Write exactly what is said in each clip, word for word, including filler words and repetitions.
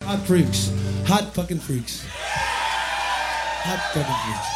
Hot freaks. Hot fucking freaks. Hot fucking freaks.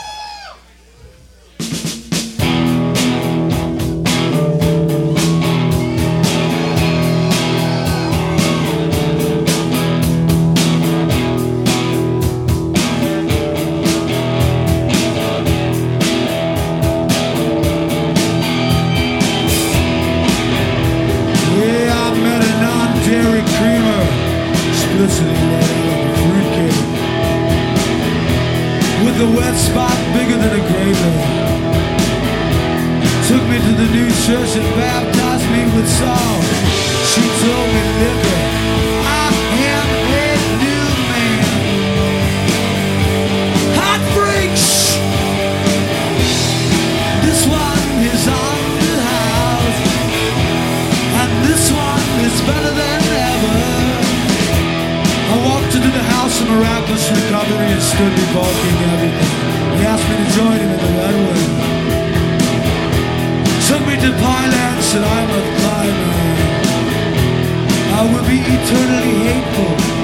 With a wet spot bigger than a grave. Took me to the new church and baptized me with salt. She told me, liquor, I am a new man. Hot freaks! This one is on the house, and this one is better than ever. I walked into the house of miraculous recovery and stood debulking everything. He asked me to join him in the redwood. Took me to Pyland, said I'm a fly man. I will be eternally hateful